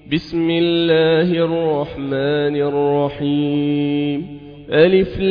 بسم الله الرحمن الرحيم. ألف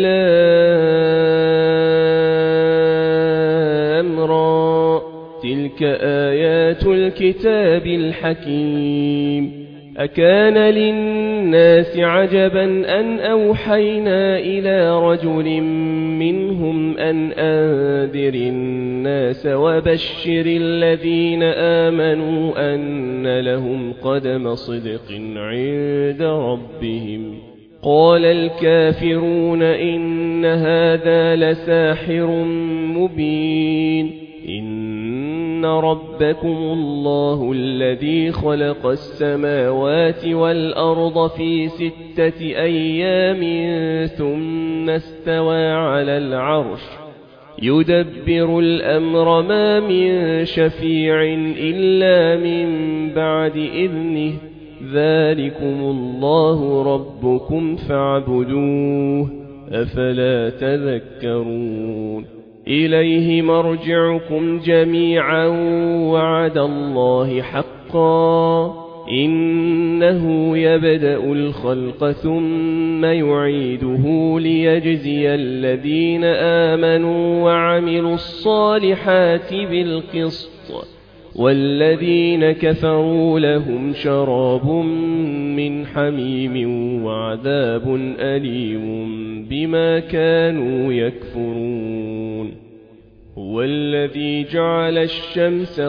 لام را، تلك آيات الكتاب الحكيم. أكان للناس عجبا أن أوحينا إلى رجل منهم أن أنذر الناس وبشر الذين آمنوا أن لهم قدم صدق عند ربهم. قال الكافرون إن هذا لساحر مبين. إن ربكم الله الذي خلق السماوات والأرض في 6 أيام ثم استوى على العرش يدبر الأمر ما من شفيع إلا من بعد إذنه ذلكم الله ربكم فاعبدوه أفلا تذكرون. إليه مرجعكم جميعا وعد الله حقا إنه يبدأ الخلق ثم يعيده ليجزي الذين آمنوا وعملوا الصالحات بالقسط والذين كفروا لهم شراب من حميم وعذاب أليم بما كانوا يكفرون. هو الذي جعل الشمس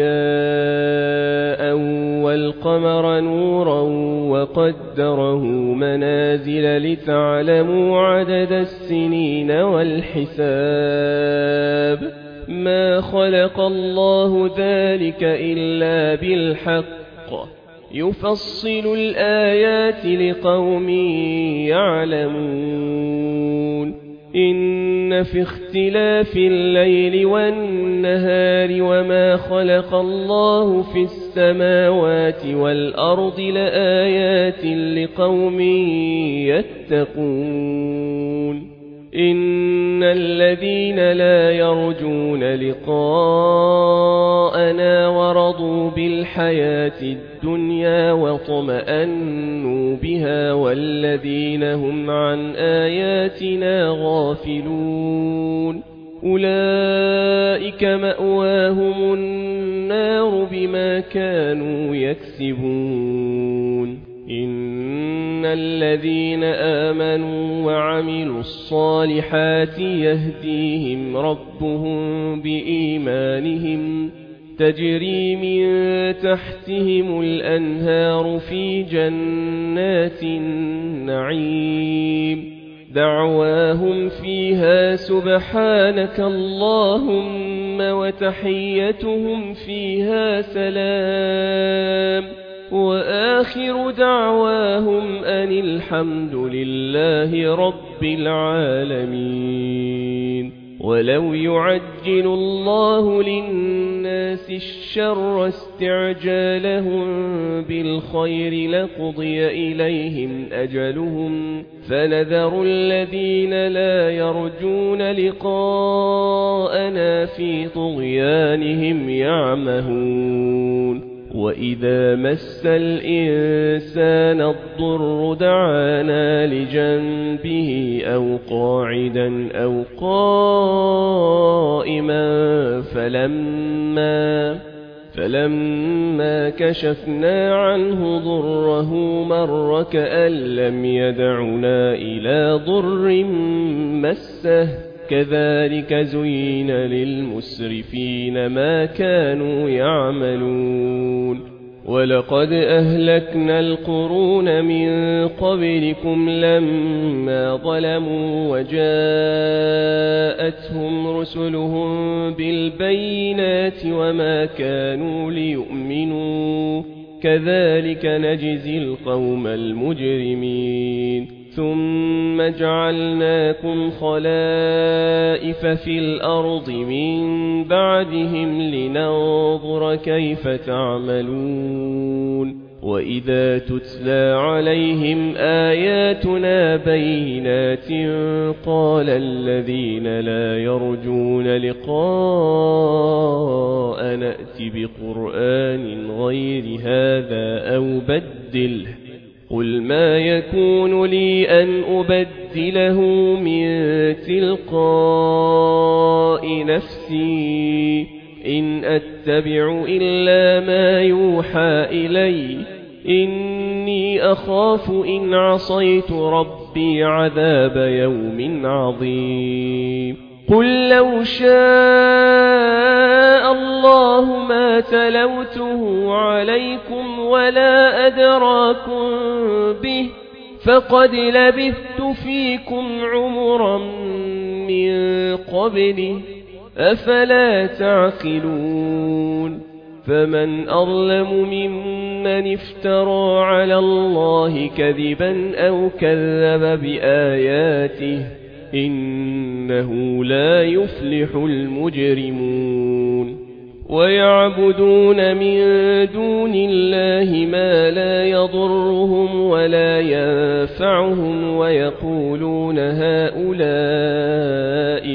ضياء والقمر نورا وقدره منازل لتعلموا عدد السنين والحساب. ما خلق الله ذلك إلا بالحق يفصل الآيات لقوم يعلمون. إن في اختلاف الليل والنهار وما خلق الله في السماوات والأرض لآيات لقوم يتقون. إن الذين لا يرجون لقاءنا ورضوا بالحياة الدنيا واطمأنوا بها والذين هم عن آياتنا غافلون أولئك مأواهم النار بما كانوا يكسبون. إن الذين آمنوا وعملوا الصالحات يهديهم ربهم بإيمانهم تجري من تحتهم الأنهار في جنات النعيم دعواهم فيها سبحانك اللهم وتحيتهم فيها سلام وآخر دعواهم أن الحمد لله رب العالمين. ولو يعجل الله للناس الشر استعجالهم بالخير لقضي إليهم أجلهم فنذر الذين لا يرجون لقاءنا في طغيانهم يعمهون. وإذا مس الإنسان الضر دعانا لجنبه أو قاعدا أو قائما فلما كشفنا عنه ضره مر كأن لم يدعنا إلى ضر مسه كذلك زين للمسرفين ما كانوا يعملون. ولقد أهلكنا القرون من قبلكم لما ظلموا وجاءتهم رسلهم بالبينات وما كانوا ليؤمنوا كذلك نجزي القوم المجرمين. ثم جعلناكم خلائف في الأرض من بعدهم لننظر كيف تعملون وإذا تتلى عليهم آياتنا بينات قال الذين لا يرجون لقاء نأت بقرآن غير هذا أو بدله قل ما يكون لي أن أبدله من تلقاء نفسي إن أتبع إلا ما يوحى إلي إني أخاف إن عصيت ربي عذاب يوم عظيم قل لو شاء الله ما تلوته عليكم ولا أدراكم به فقد لبثت فيكم عمرا من قبله أفلا تعقلون فمن أظلم ممن افترى على الله كذبا أو كذب بآياته إنه لا يفلح المجرمون ويعبدون من دون الله ما لا يضرهم ولا ينفعهم ويقولون هؤلاء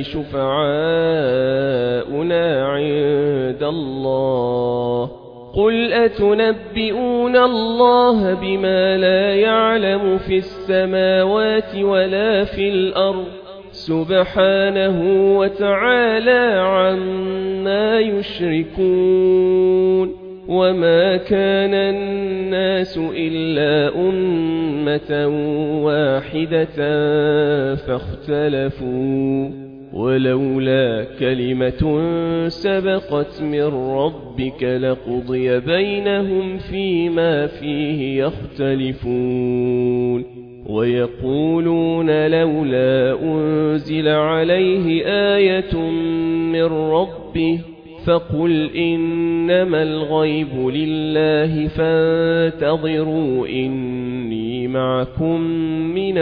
شفعاؤنا عند الله قل أتنبئون الله بما لا يعلم في السماوات ولا في الأرض سبحانه وتعالى عما يشركون وما كان الناس إلا أمة واحدة فاختلفوا ولولا كلمة سبقت من ربك لقضي بينهم فيما فيه يختلفون ويقولون لولا أنزل عليه آية من ربه فقل إنما الغيب لله فانتظروا إني معكم من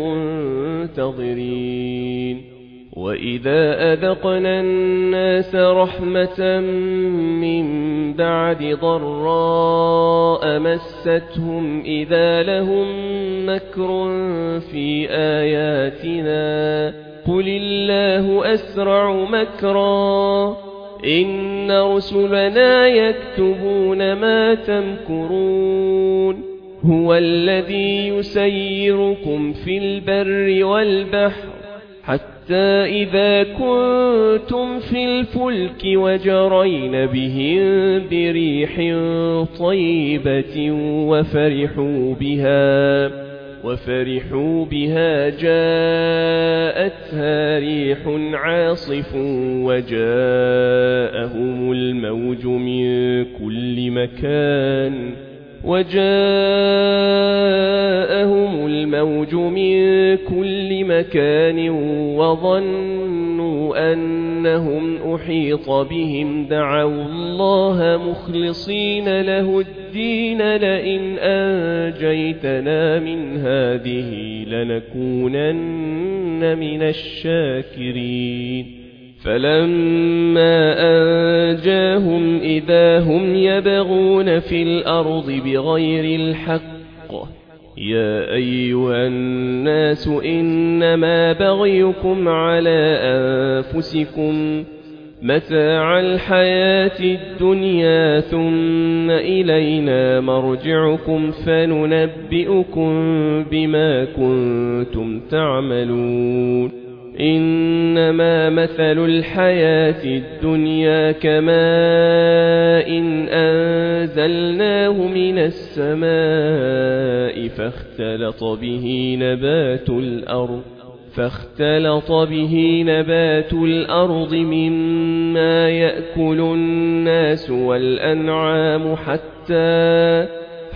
المنتظرين وإذا أذقنا الناس رحمة من بعد ضراء مستهم إذا لهم مكر في آياتنا قل الله أسرع مكرا إن رسلنا يكتبون ما تمكرون هو الذي يسيركم في البر والبحر حتى إذا كنتم في الفلك وجرين بهم بريح طيبة وفرحوا بها جاءتها ريح عاصف وجاءهم الموج من كل مكان وظنوا أنهم أحيط بهم دعوا الله مخلصين له الدين لئن أنجيتنا من هذه لنكونن من الشاكرين فلما أنجاهم إذا هم يبغون في الأرض بغير الحق يا أيها الناس إنما بغيكم على أنفسكم متاع الحياة الدنيا ثم إلينا مرجعكم فننبئكم بما كنتم تعملون إنما مثل الحياة الدنيا كماء إن أنزلناه من السماء فاختلط به نبات الأرض مما يأكل الناس والأنعام حتى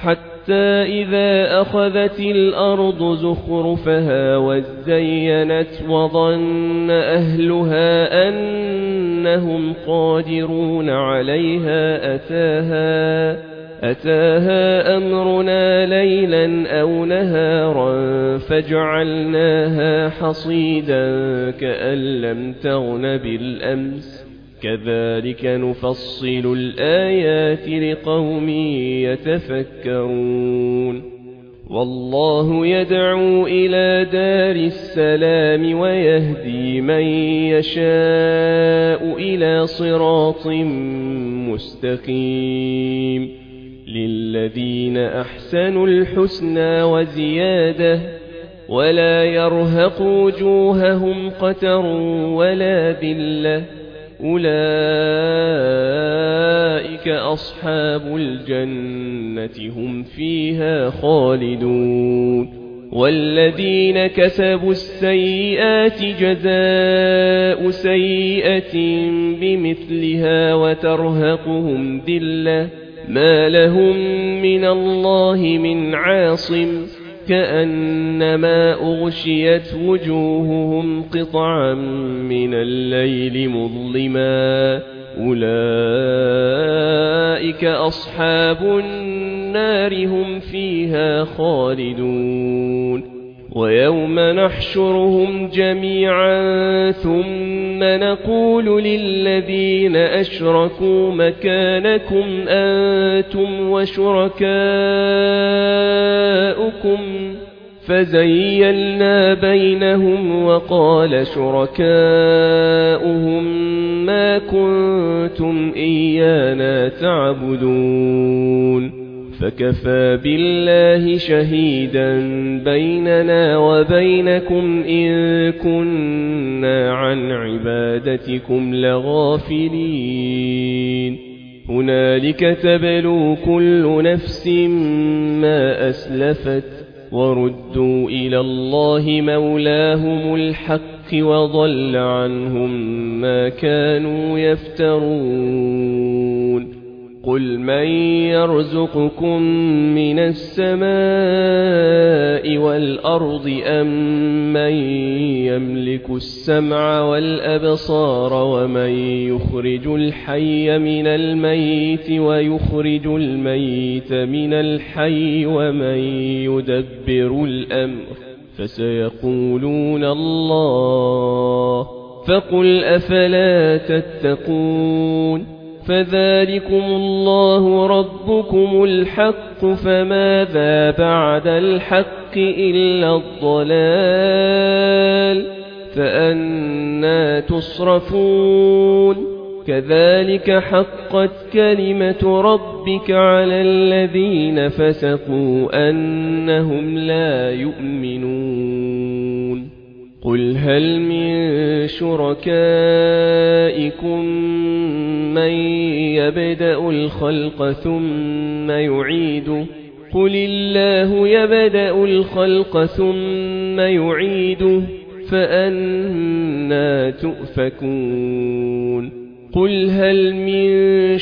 إذا أخذت الأرض زخرفها وزينت وظن أهلها أنهم قادرون عليها أتاها أمرنا ليلا أو نهارا فجعلناها حصيدا كأن لم تغن بالأمس كذلك نفصل الآيات لقوم يتفكرون والله يدعو إلى دار السلام ويهدي من يشاء إلى صراط مستقيم للذين أحسنوا الحسنى وزيادة ولا يرهق وجوههم قتر ولا ذلة أولئك أصحاب الجنة هم فيها خالدون والذين كسبوا السيئات جزاء سيئة بمثلها وترهقهم ذلة ما لهم من الله من عاصم كأنما أغشيت وجوههم قطعا من الليل مظلما أولئك أصحاب النار هم فيها خالدون ويوم نحشرهم جميعا ثم نقول للذين أشركوا مكانكم أنتم وشركاؤكم فزيلنا بينهم وقال شركاؤهم ما كنتم إيانا تعبدون فكفى بالله شهيدا بيننا وبينكم إن كنا عن عبادتكم لغافلين هنالك تبلو كل نفس ما أسلفت وردوا إلى الله مولاهم الحق وضل عنهم ما كانوا يفترون قل من يرزقكم من السماء والأرض أم من يملك السمع والأبصار ومن يخرج الحي من الميت ويخرج الميت من الحي ومن يدبر الأمر فسيقولون الله فقل أفلا تتقون فذلكم الله ربكم الحق فماذا بعد الحق إلا الضلال فأنى تصرفون كذلك حقت كلمة ربك على الذين فسقوا أنهم لا يؤمنون قل هل من شركائكم من يبدأ الخلق ثم يعيده قل الله يبدأ الخلق ثم يعيده فأنى تؤفكون قل هل من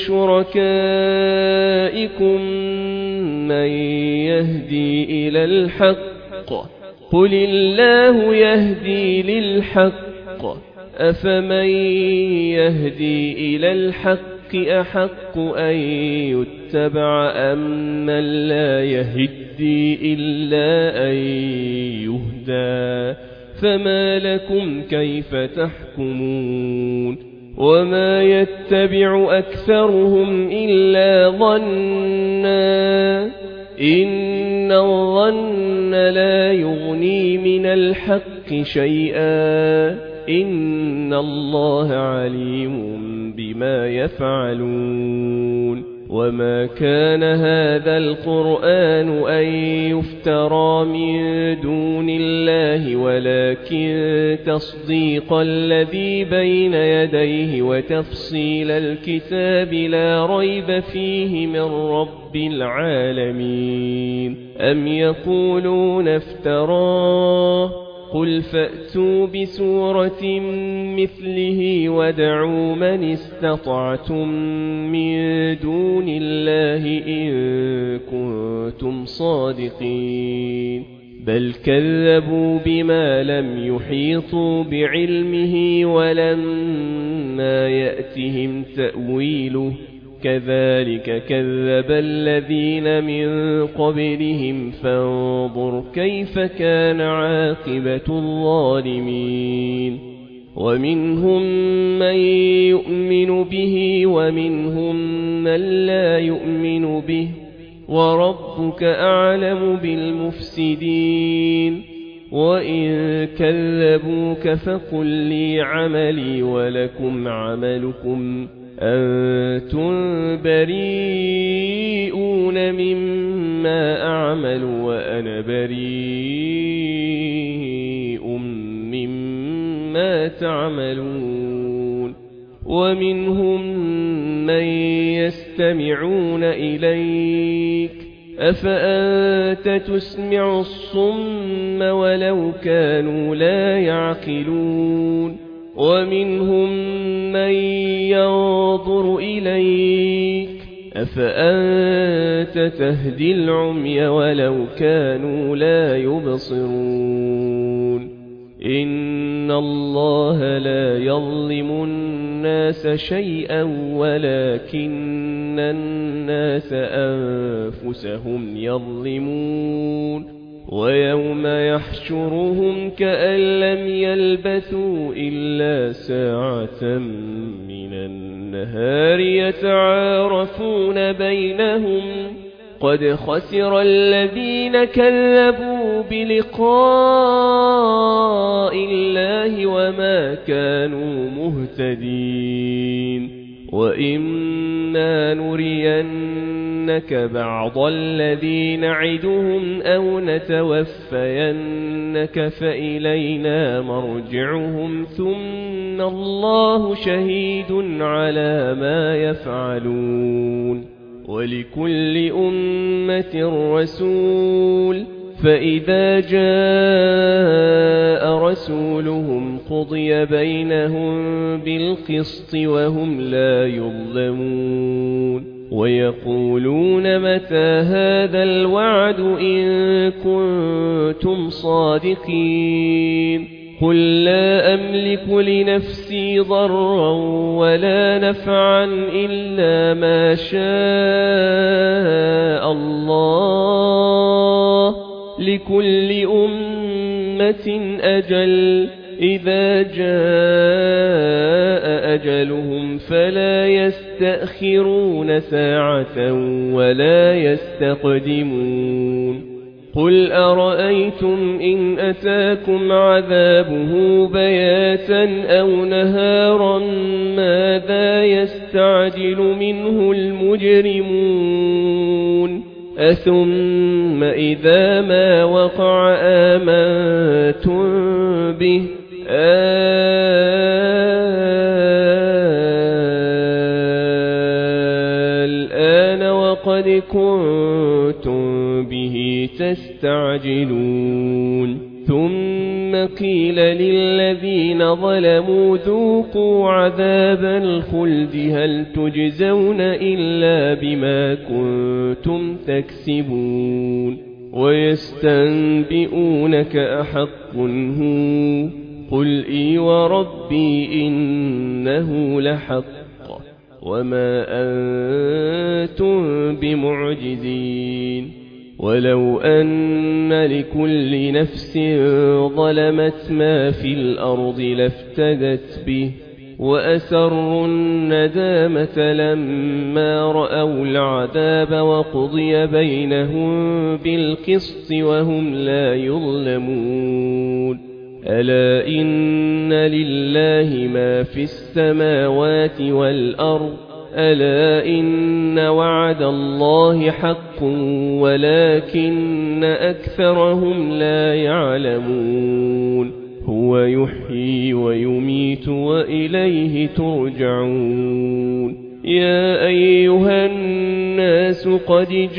شركائكم من يهدي إلى الحق قل الله يهدي للحق أفمن يهدي إلى الحق أحق أن يتبع أم من لا يهدي إلا أن يهدى فما لكم كيف تحكمون وما يتبع أكثرهم إلا ظنا إن الظن لا يغني من الحق شيئا إن الله عليم بما يفعلون وما كان هذا القرآن أن يفترى من دون الله ولكن تصديق الذي بين يديه وتفصيل الكتاب لا ريب فيه من رب العالمين أم يقولون افتراه قل فأتوا بسورة مثله وادعوا من استطعتم من دون الله إن كنتم صادقين بل كذبوا بما لم يحيطوا بعلمه ولما يأتهم تأويله كذلك كذب الذين من قبلهم فانظر كيف كان عاقبة الظالمين ومنهم من يؤمن به ومنهم من لا يؤمن به وربك أعلم بالمفسدين وإن كذبوك فقل لي عملي ولكم عملكم أنتم بريئون مما أعمل وأنا بريء مما تعملون ومنهم من يستمعون إليك أفأنت تسمع الصم ولو كانوا لا يعقلون ومنهم من ينظر إليك أفأنت تهدي العمي ولو كانوا لا يبصرون إن الله لا يظلم الناس شيئا ولكن الناس أنفسهم يظلمون ويوم يحشرهم كأن لم يلبثوا إلا ساعة من النهار يتعارفون بينهم قد خسر الذين كذبوا بلقاء الله وما كانوا مهتدين وإما نرينك بعض الذي نعدهم أو نتوفينك فإلينا مرجعهم ثم الله شهيد على ما يفعلون ولكل أمة رسول فإذا جاء رسولهم قضي بينهم بالقسط وهم لا يظلمون ويقولون متى هذا الوعد إن كنتم صادقين قل لا أملك لنفسي ضرا ولا نفعا إلا ما شاء الله لكل أمة أجل إذا جاء أجلهم فلا يستأخرون ساعة ولا يستقدمون قل أرأيتم إن أتاكم عذابه بياتا أو نهارا ماذا يستعجل منه المجرمون أثم إذا ما وقع آمنتم به الآن وقد كنتم به تستعجلون ثم قيل للذين ظلموا ذوقوا عذاب الخلد هل تجزون إلا بما كنتم تكسبون ويستنبئونك أحق هو قل إي وربي إنه لحق وما أنتم بمعجزين ولو أن لكل نفس ظلمت ما في الأرض لافتدت به وأسروا الندامة لما رأوا العذاب وقضي بينهم بالقسط وهم لا يظلمون ألا إن لله ما في السماوات والأرض ألا إن وعد الله حق ولكن أكثرهم لا يعلمون هو يحيي ويميت وإليه ترجعون يا أيها الناس قد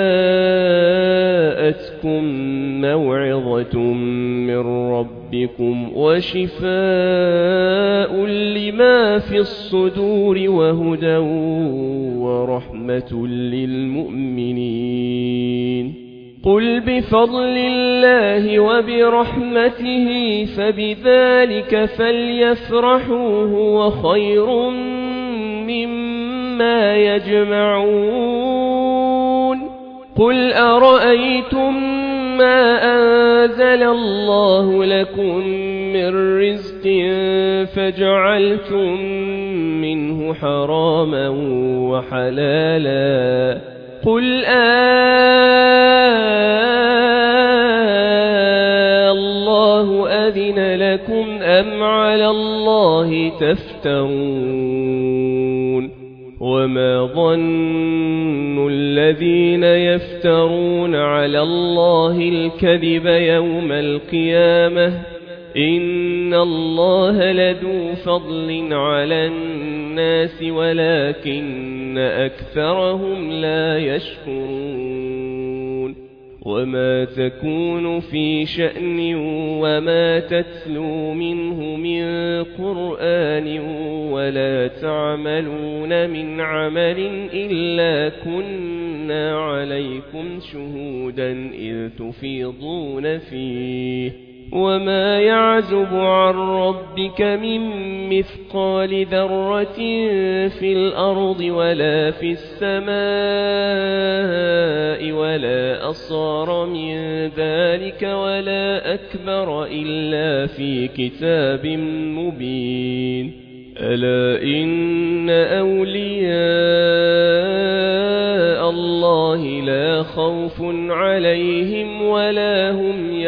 جاءتكم موعظة من ربكم وشفاء لما في الصدور وهدى ورحمة للمؤمنين قل بفضل الله وبرحمته فبذلك فليفرحوا هو خير مما يجمعون قل أرأيتم ما أنزل الله لكم من رزق فجعلتم منه حراما وحلالا قل الله أذن لكم أم على الله تفترون وما ظن الذين يفترون على الله الكذب يوم القيامة إن الله لذو فضل على الناس ولكن أكثرهم لا يشكرون وما تكون في شأن وما تتلو منه من قرآن ولا تعملون من عمل إلا كنا عليكم شهودا إذ تفيضون فيه وما يعزب عن ربك من مثقال ذرة في الأرض ولا في السماء ولا أصغر من ذلك ولا أكبر إلا في كتاب مبين ألا إن أولياء الله لا خوف عليهم ولا هم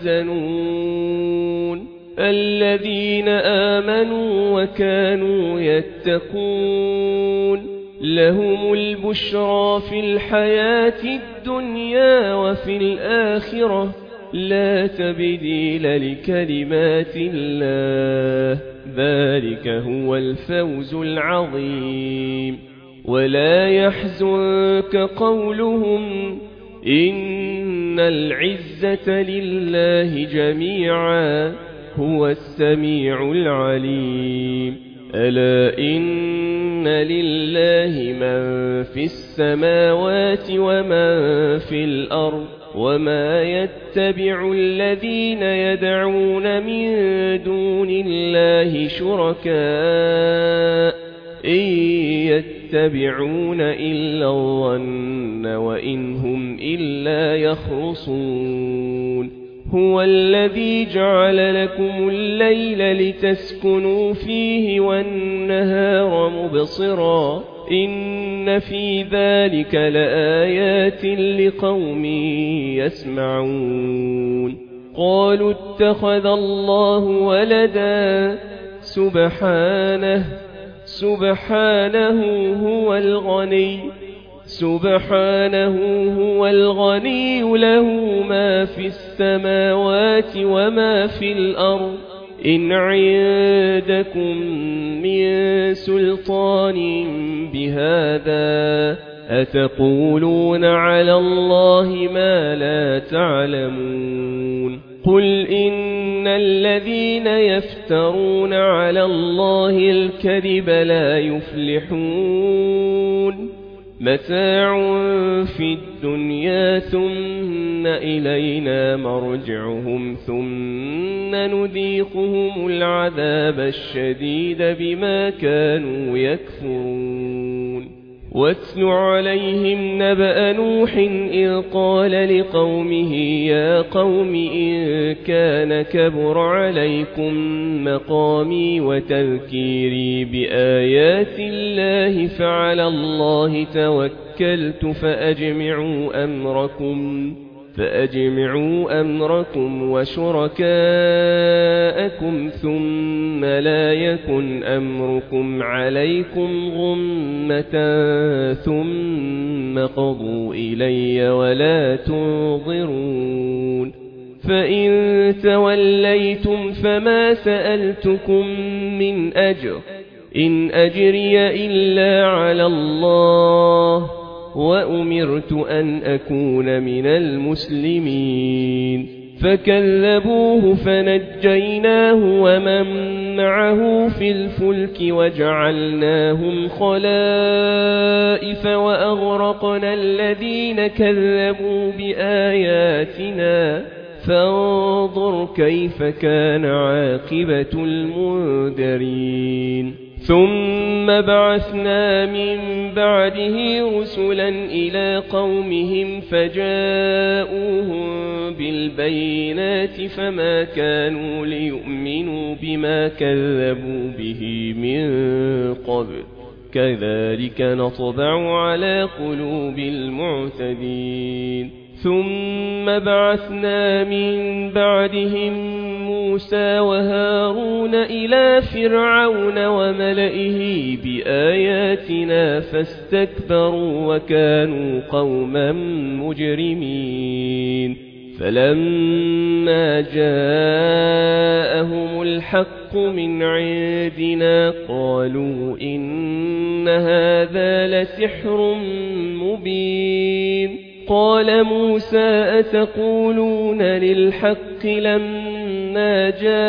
يحزنون الذين آمنوا وكانوا يتقون لهم البشرى في الحياة الدنيا وفي الآخرة لا تبديل لكلمات الله ذلك هو الفوز العظيم ولا يحزنك قولهم إن العزة لله جميعا هو السميع العليم ألا إن لله من في السماوات ومن في الأرض وما يتبع الذين يدعون من دون الله شركاء إن يتبعون إلا الظن وإن هم إلا يخرصون هو الذي جعل لكم الليل لتسكنوا فيه والنهار مبصرا إن في ذلك لآيات لقوم يسمعون قالوا اتخذ الله ولدا سبحانه هو الغني له ما في السماوات وما في الأرض إن عندكم من سلطان بهذا أتقولون على الله ما لا تعلمون قل إن الذين يفترون على الله الكذب لا يفلحون متاع في الدنيا ثم إلينا مرجعهم ثم نذيقهم العذاب الشديد بما كانوا يكفرون واتل عليهم نبأ نوح إذ قال لقومه يا قوم إن كان كبر عليكم مقامي وتذكيري بآيات الله فعلى الله توكلت فأجمعوا أمركم وشركاءكم ثم لا يكن أمركم عليكم غمة ثم قضوا إلي ولا تنظرون فإن توليتم فما سألتكم من أجر إن أجري إلا على الله وأمرت أن أكون من المسلمين فكذبوه فنجيناه ومن معه في الفلك وجعلناهم خلائف وأغرقنا الذين كذبوا بآياتنا فانظر كيف كان عاقبة المنذرين ثم بعثنا من بعده رسلا إلى قومهم فجاءوهم بالبينات فما كانوا ليؤمنوا بما كذبوا به من قبل كذلك نطبع على قلوب المعتدين ثم بعثنا من بعدهم موسى وهارون إلى فرعون وملئه بآياتنا فاستكبروا وكانوا قوما مجرمين فلما جاءهم الحق من عندنا قالوا إن هذا لسحر مبين قال موسى أتقولون للحق لما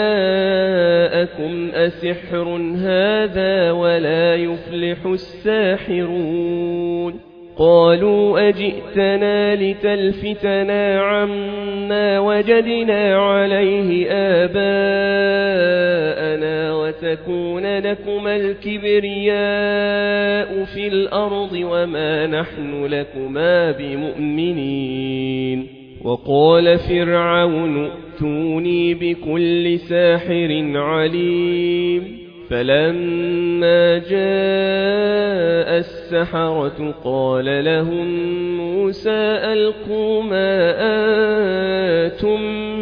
جاءكم أسحر هذا ولا يفلح الساحرون قالوا أجئتنا لتلفتنا عما وجدنا عليه آباءنا وتكون لكما الكبرياء في الأرض وما نحن لكما بمؤمنين وقال فرعون ائتوني بكل ساحر عليم فلما جاء السحرة قال لهم موسى ألقوا ما أنتم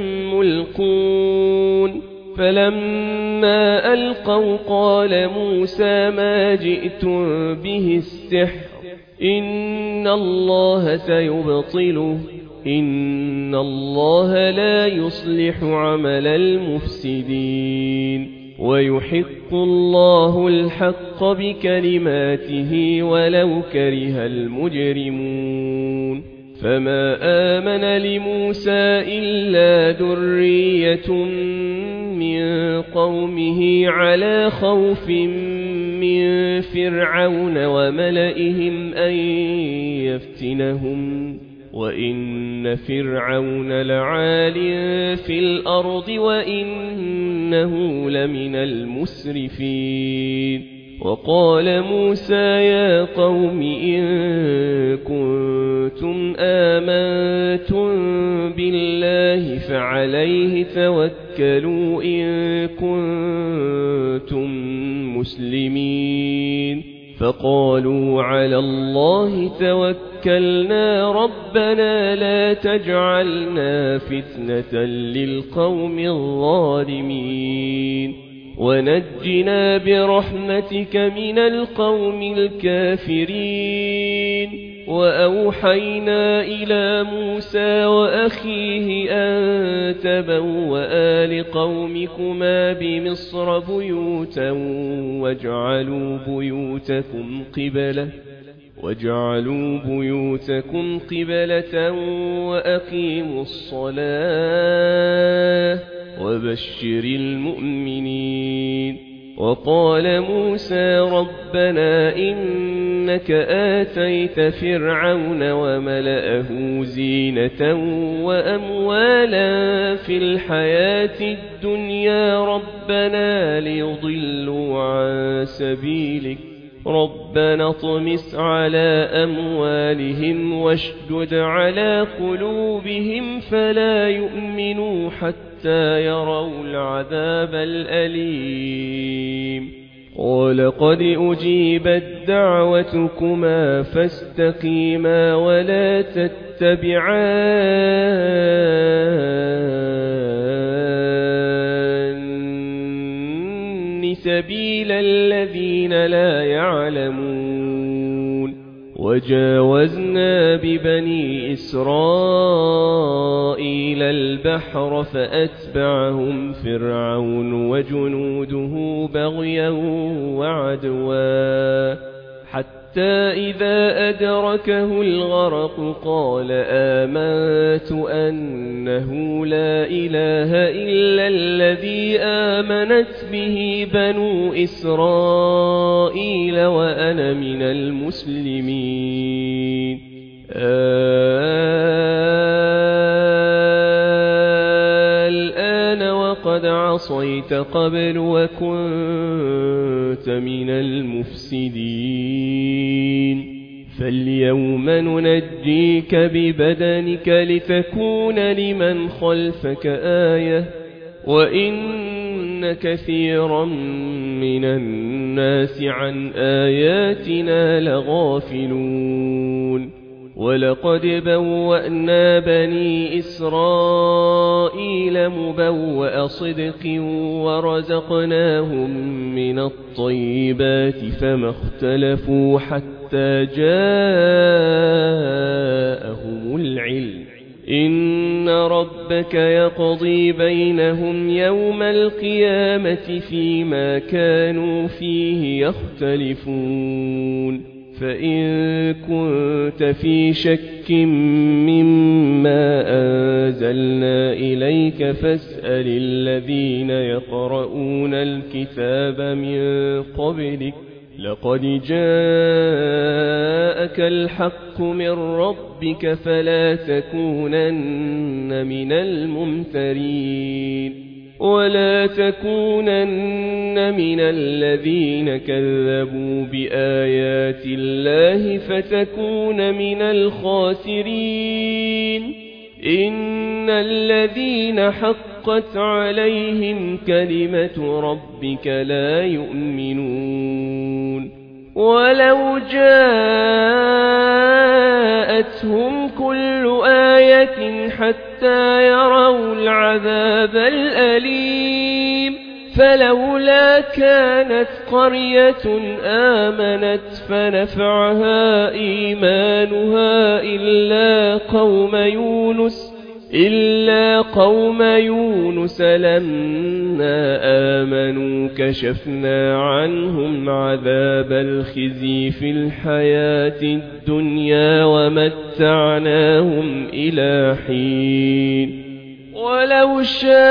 ملقون فلما ألقوا قال موسى ما جئتم به السحر إن الله سيبطله إن الله لا يصلح عمل المفسدين ويحق الله الحق بكلماته ولو كره المجرمون فما آمن لموسى إلا ذرية من قومه على خوف من فرعون وملئهم أن يفتنهم وإن فرعون لعال في الأرض وإنه لمن المسرفين وقال موسى يا قوم إن كنتم آمنتم بالله فعليه توكلوا إن كنتم مسلمين فقالوا على الله توكلنا ربنا لا تجعلنا فتنة للقوم الظالمين ونجنا برحمتك من القوم الكافرين وأوحينا إلى موسى وأخيه أن تبوأ لقومكما بمصر بيوتا واجعلوا بيوتكم قبلة وأقيموا الصلاة وبشر المؤمنين وقال موسى ربنا إنك آتيت فرعون وملأه زينة وأموالا في الحياة الدنيا ربنا ليضلوا عن سبيلك ربنا اطمس على أموالهم واشدد على قلوبهم فلا يؤمنوا حتى يروا العذاب الأليم قال قد أجيبت دعوتكما فاستقيما ولا تتبعان سبيل الذين لا يعلمون وجاوزنا ببني إسرائيل البحر فأتبعهم فرعون وجنوده بغيا وعدوا حتى إذا أدركه الغرق قال آمنت أنه لا إله إلا الذي آمنت به بنو إسرائيل وأنا من المسلمين الآن وقد عصيت قبل وكنت من المفسدين فاليوم ننجيك ببدنك لتكون لمن خلفك آية وإن كثيرا من الناس عن آياتنا لغافلون ولقد بوأنا بني إسرائيل مبوأ صدق ورزقناهم من الطيبات فما اختلفوا حتى جاءهم العلم إن ربك يقضي بينهم يوم القيامة فيما كانوا فيه يختلفون فإن كنت في شك مما أنزلنا إليك فاسأل الذين يقرؤون الكتاب من قبلك لقد جاءك الحق من ربك فلا تكونن من الممترين ولا تكونن من الذين كذبوا بآيات الله فتكون من الخاسرين إن الذين حقت عليهم كلمة ربك لا يؤمنون ولو جاءتهم كل آية حتى يروا العذاب الأليم فلولا كانت قرية آمنت فنفعها إيمانها إلا قوم يونس لما آمنوا كشفنا عنهم عذاب الخزي في الحياة الدنيا ومتعناهم إلى حين ولو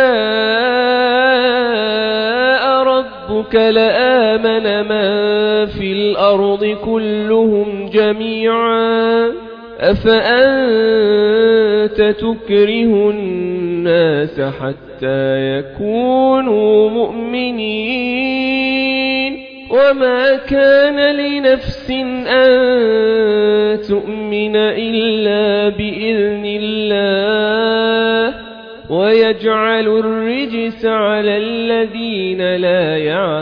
شاء ربك لآمن من في الأرض كلهم جميعا أفأنت تكره الناس حتى يكونوا مؤمنين وما كان لنفس أن تؤمن إلا بإذن الله ويجعل الرجس على الذين لا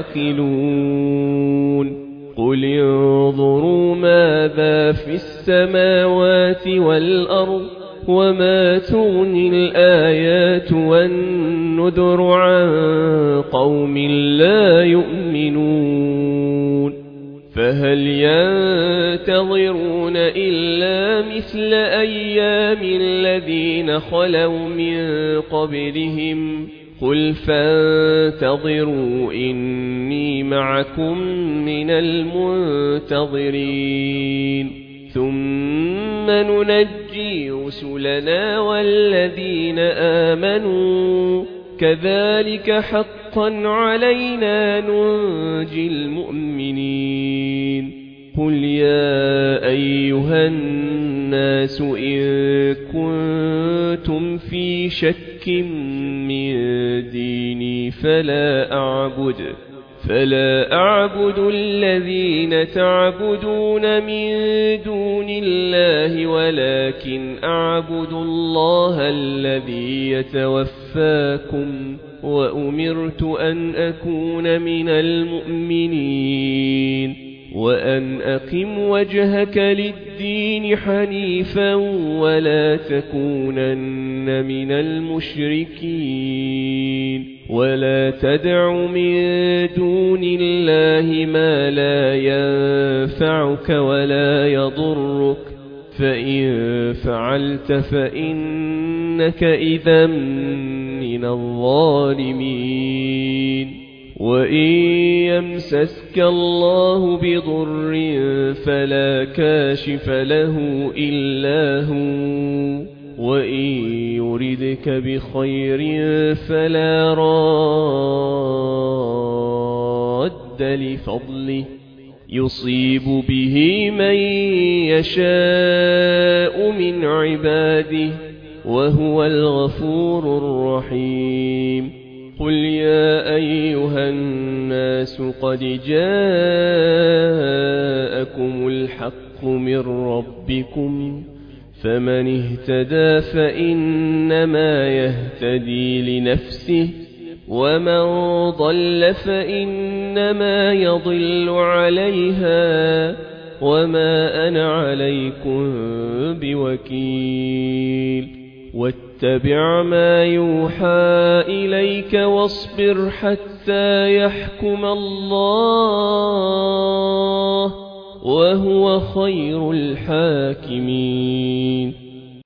يعقلون قل انظروا ماذا في السماوات والأرض وما تغني الآيات والنذر عن قوم لا يؤمنون فهل ينتظرون إلا مثل أيام الذين خلوا من قبلهم قل فانتظروا إني معكم من المنتظرين ثم ننجي رسلنا والذين آمنوا كذلك حقا علينا ننجي المؤمنين قل يا أيها الناس إن كنتم في شك من ديني فلا أعبد الذين تعبدون من دون الله ولكن أعبد الله الذي يتوفاكم وأمرت أن أكون من المؤمنين وأن أقم وجهك للدين حنيفا ولا تكونن من المشركين ولا تدع من دون الله ما لا ينفعك ولا يضرك فإن فعلت فإنك إذا من الظالمين وإن يمسسك الله بضر فلا كاشف له إلا هو وإن يردك بخير فلا راد لفضله يصيب به من يشاء من عباده وهو الغفور الرحيم قل يا أيها الناس قد جاءكم الحق الحق من ربكم فمن اهتدى فإنما يهتدي لنفسه ومن ضل فإنما يضل عليها وما أنا عليكم بوكيل واتبع ما يوحى إليك واصبر حتى يحكم الله وهو خير الحاكمين